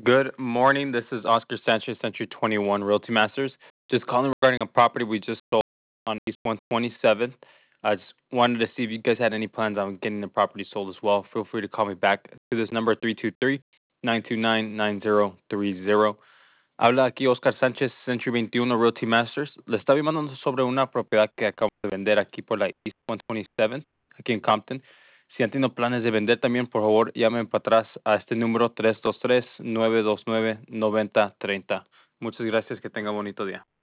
Good morning. This is Oscar Sanchez, Century 21 Realty Masters. Just calling regarding a property we just sold on East 127th. I just wanted to see if you guys had any plans on getting the property sold as well. Feel free to call me back to this number 323-929-9030. Habla aquí Oscar Sánchez, Century 21 Realty Masters. Le estaba llamando sobre una propiedad que acabo de vender aquí por la East 127th, aquí en Compton. Si han tenido planes de vender también, por favor, llamen para atrás a este número 323-929-9030. Muchas gracias, que tenga bonito día.